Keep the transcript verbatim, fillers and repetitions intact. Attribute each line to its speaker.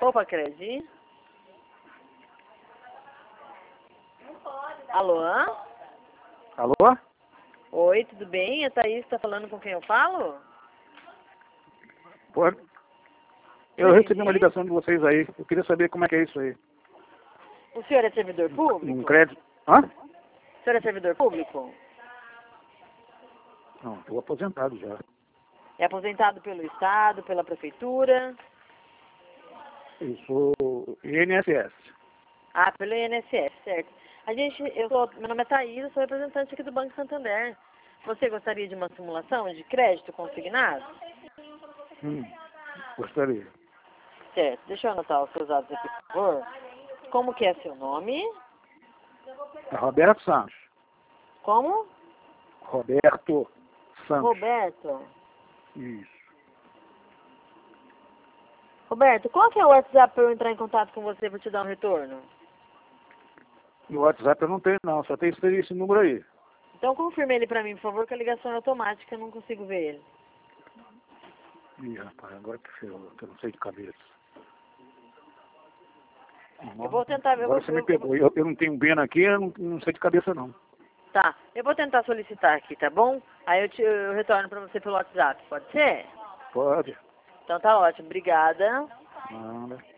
Speaker 1: Opa, Credi. Alô?
Speaker 2: Alô?
Speaker 1: Oi, tudo bem? A Thaís está falando com quem eu falo?
Speaker 2: Pode. Eu recebi uma ligação de vocês aí. Eu queria saber como é que é isso aí.
Speaker 1: O senhor é servidor público?
Speaker 2: Um crédito. Hã?
Speaker 1: O senhor é servidor público?
Speaker 2: Não, estou aposentado já.
Speaker 1: É aposentado pelo Estado, pela Prefeitura?
Speaker 2: Eu sou I N S S.
Speaker 1: Ah, pelo I N S S, certo. A gente, eu sou, meu nome é Thaís, eu sou representante aqui do Banco Santander. Você gostaria de uma simulação de crédito consignado?
Speaker 2: Hum, gostaria.
Speaker 1: Certo, deixa eu anotar os seus dados aqui, por favor. Como que é seu nome?
Speaker 2: É Roberto Santos.
Speaker 1: Como?
Speaker 2: Roberto Santos.
Speaker 1: Roberto.
Speaker 2: Isso.
Speaker 1: Roberto, qual que é o WhatsApp para eu entrar em contato com você para te dar um retorno?
Speaker 2: No WhatsApp eu não tenho não, só tem esse, esse número aí.
Speaker 1: Então confirme ele para mim, por favor, que a ligação é automática, eu não consigo ver ele.
Speaker 2: Ih, rapaz, agora que ferrou, que eu não sei de cabeça.
Speaker 1: Eu vou tentar... Eu
Speaker 2: Agora
Speaker 1: vou,
Speaker 2: você me
Speaker 1: eu,
Speaker 2: pegou. Eu, eu não tenho pena aqui, eu não, não sei de cabeça não.
Speaker 1: Tá, eu vou tentar solicitar aqui, tá bom? Aí eu, te, eu retorno para você pelo WhatsApp, pode ser?
Speaker 2: Pode.
Speaker 1: Então tá ótimo, obrigada.
Speaker 2: Nada.